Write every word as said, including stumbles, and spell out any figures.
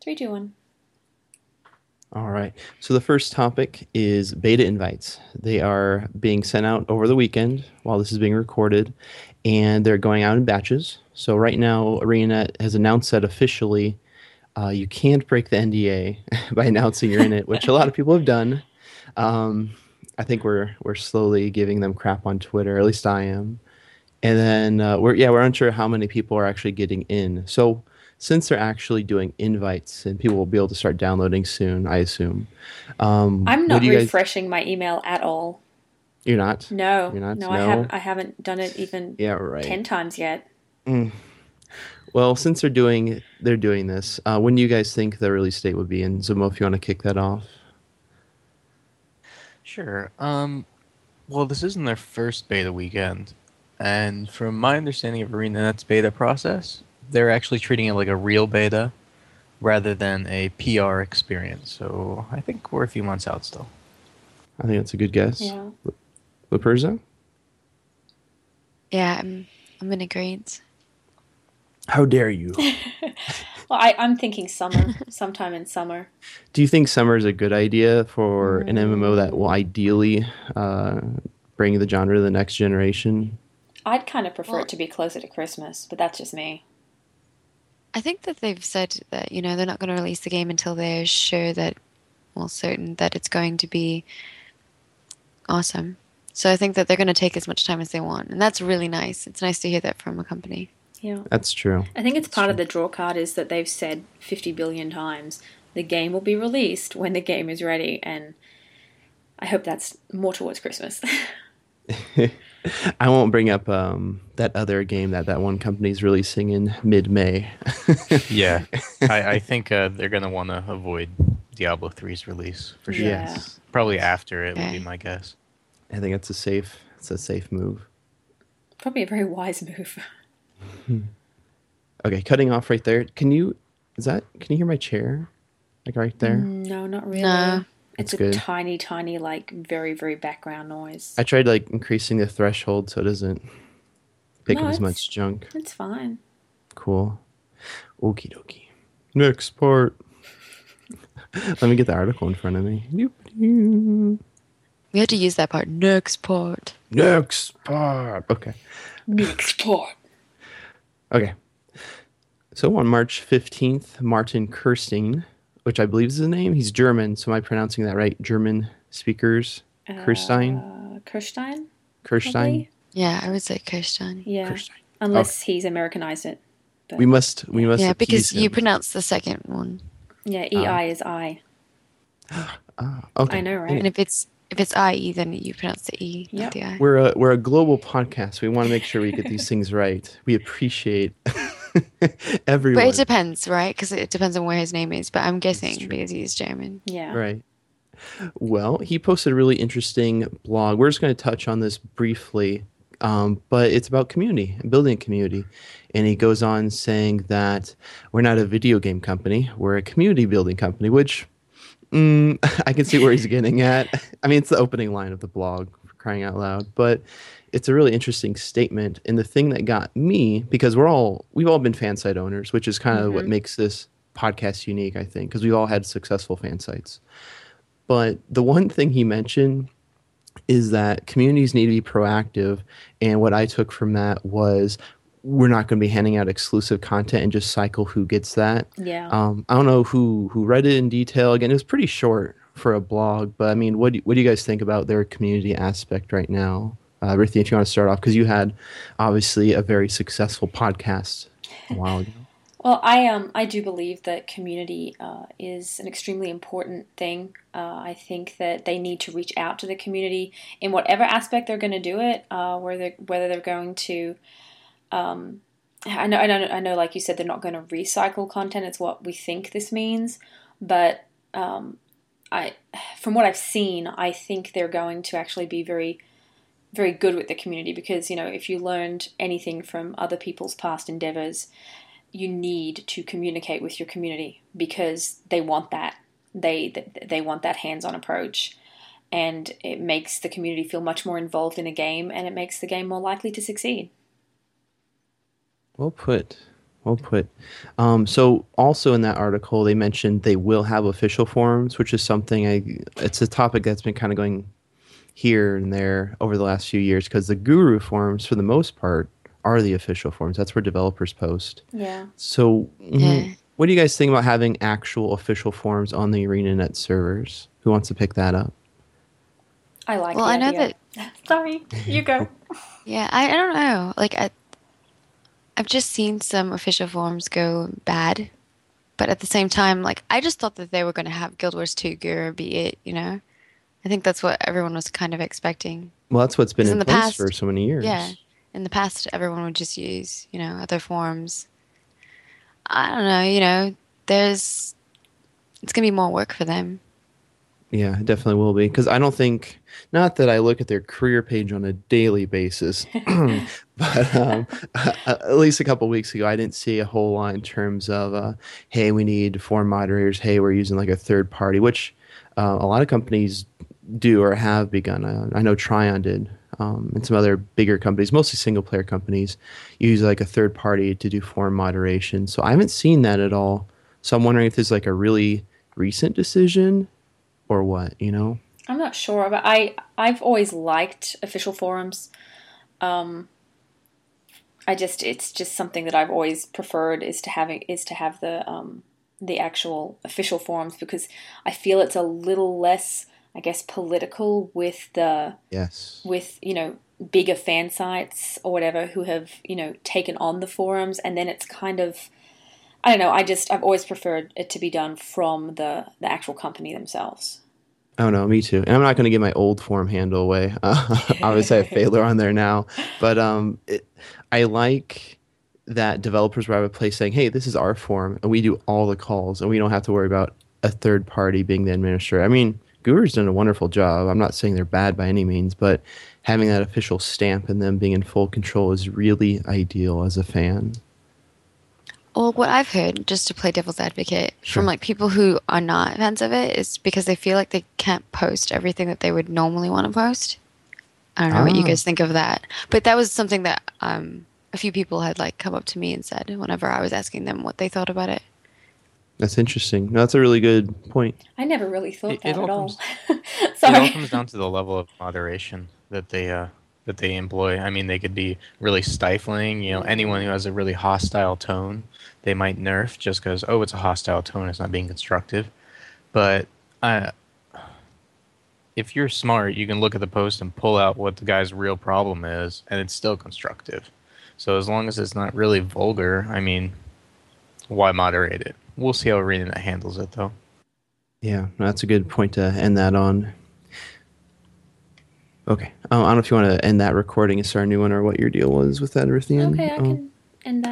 Three, two, one. All right. So the first topic is beta invites. They are being sent out over the weekend while this is being recorded, and they're going out in batches. So right now, ArenaNet has announced that officially uh, you can't break the N D A by announcing you're in it, which a lot of people have done. Um, I think we're we're slowly giving them crap on Twitter. At least I am. And then uh, we're yeah we're unsure how many people are actually getting in. So since they're actually doing invites and people will be able to start downloading soon, I assume. Um, I'm what not do you guys? refreshing my email at all. You're not. No, You're not. no, I haven't. No. I haven't done it even Yeah. Right. ten times yet. Mm. Well, since they're doing they're doing this, uh, when do you guys think the release date would be? And Zamo, if you want to kick that off. Sure. Um, well, this isn't their first beta weekend, and from my understanding of ArenaNet's beta process, they're actually treating it like a real beta rather than a P R experience. So I think we're a few months out still. I think that's a good guess. Yeah. Laperza? Yeah, I'm, I'm in agreement. How dare you? Well, I, I'm thinking summer, sometime in summer. Do you think summer is a good idea for an M M O that will ideally uh, bring the genre to the next generation? I'd kind of prefer Well- it to be closer to Christmas, but that's just me. I think that they've said that, you know, they're not going to release the game until they're sure that, well, certain that it's going to be awesome. So I think that they're going to take as much time as they want. And that's really nice. It's nice to hear that from a company. Yeah. That's true. I think it's part of the draw card is that they've said fifty billion times the game will be released when the game is ready, and I hope that's more towards Christmas. I won't bring up um, that other game that that one company's releasing in mid-May. Yeah, I, I think uh, they're going to want to avoid Diablo three's release for sure. Yeah. Yes, Probably after it would be Okay. my guess. I think it's a safe. It's a safe move. Probably a very wise move. Okay, cutting off right there. Can you? Is that? Can you hear my chair? Like right there. No, not really. No. It's That's a good. tiny, tiny, like very, very background noise. I tried like increasing the threshold so it doesn't pick No, up as it's- much junk. It's fine. Cool. Okie dokie. Next part. Let me get the article in front of me. Doop-doo. We had to use that part. Next part. Next part. Okay. Next part. Okay. So on March fifteenth, Martin Kirstein, which I believe is his name, he's German, so am I pronouncing that right? German speakers? Kirstein? Uh, Kirstein? Kirstein? probably? Yeah, I would say Kirstein. Yeah. Kirstein. Unless he's Americanized it. But We must we must Yeah, because appease you him. pronounce the second one. yeah, E I is I. Ah, okay. I know, right? And if it's if it's I E, then you pronounce the E, Yep. not the I. We're a we're a global podcast. We want to make sure we get these things right. We appreciate everyone. But it depends, right? Because it depends on where his name is. But I'm guessing true. because he's German. Yeah. Right. Well, he posted a really interesting blog. We're just going to touch on this briefly, um, but it's about community, building a community. And he goes on saying that we're not a video game company, we're a community building company, which mm, I can see where he's getting at. I mean, it's the opening line of the blog, for crying out loud, but it's a really interesting statement. And the thing that got me, because we're all, we've all been fan site owners, which is kind of what makes this podcast unique, I think, because we've all had successful fan sites. But the one thing he mentioned is that communities need to be proactive. And what I took from that was we're not going to be handing out exclusive content and just cycle who gets that. Yeah. Um, I don't know who, who read it in detail. Again, it was pretty short for a blog. But I mean, what do, what do you guys think about their community aspect right now? Uh, Rithi, if you want to start off, because you had obviously a very successful podcast a while ago. Well, I um I do believe that community uh, is an extremely important thing. Uh, I think that they need to reach out to the community in whatever aspect they're going to do it. Uh, whether whether they're going to, um, I know I know I know like you said they're not going to recycle content. It's what we think this means, but um, I from what I've seen, I think they're going to actually be very very good with the community because you know if you learned anything from other people's past endeavors. You need to communicate with your community because they want that. They they want that hands-on approach, and it makes the community feel much more involved in a game, and it makes the game more likely to succeed. Well put. well put. Um, so also in that article, they mentioned they will have official forums, which is something I. It's a topic that's been kind of going here and there over the last few years because the Guru forums, for the most part, are the official forums. That's where developers post. Yeah. So, mm, Yeah. what do you guys think about having actual official forums on the ArenaNet servers? Who wants to pick that up? I like Well, the I know idea. Sorry, you go. Yeah, I, I don't know. Like I, I've just seen some official forums go bad, but at the same time, like I just thought that they were going to have Guild Wars two Guru be it. You know, I think that's what everyone was kind of expecting. Well, that's what's been 'Cause in in the place past- for so many years. Yeah, in the past, everyone would just use you know other forums. I don't know. You know, there's it's going to be more work for them. Yeah, it definitely will be. Because I don't think, not that I look at their career page on a daily basis, but um, at least a couple weeks ago, I didn't see a whole lot in terms of, uh, hey, we need forum moderators. Hey, we're using like a third party, which uh, a lot of companies do or have begun. I, I know Tryon did, um, and some other bigger companies, mostly single player companies, use like a third party to do forum moderation. So I haven't seen that at all. So I'm wondering if there's like a really recent decision or what, you know? I'm not sure, but I I've always liked official forums. Um, I just it's just something that I've always preferred is to having is to have the um, the actual official forums because I feel it's a little less, I guess, political with the Yes. with you know bigger fan sites or whatever who have you know taken on the forums, and then it's kind of I don't know. I just I've always preferred it to be done from the the actual company themselves. Oh no, me too. And I'm not going to give my old forum handle away. Uh, obviously, I have Phalar on there now, but um, it, I like that developers will have a place saying, "Hey, this is our forum, and we do all the calls, and we don't have to worry about a third party being the administrator." I mean, Guru's done a wonderful job. I'm not saying they're bad by any means, but having that official stamp and them being in full control is really ideal as a fan. Well, what I've heard, just to play devil's advocate, Sure. from like people who are not fans of it, is because they feel like they can't post everything that they would normally want to post. I don't know what you Ah. guys think of that, but that was something that um, a few people had like come up to me and said whenever I was asking them what they thought about it. That's interesting. No, that's a really good point. I never really thought It- that it at all all. comes- It Sorry. all comes down to the level of moderation that they uh, that they employ. I mean, they could be really stifling. You know, anyone who has a really hostile tone, they might nerf just because oh, it's a hostile tone, it's not being constructive. But uh, if you're smart, you can look at the post and pull out what the guy's real problem is, and it's still constructive. So as long as it's not really vulgar, I mean, why moderate it? We'll see how ArenaNet handles it, though. Yeah, that's a good point to end that on. Okay. Um, I don't know if you want to end that recording and start a new one or what your deal was with that, Ruthien. Okay, I Um, can end that.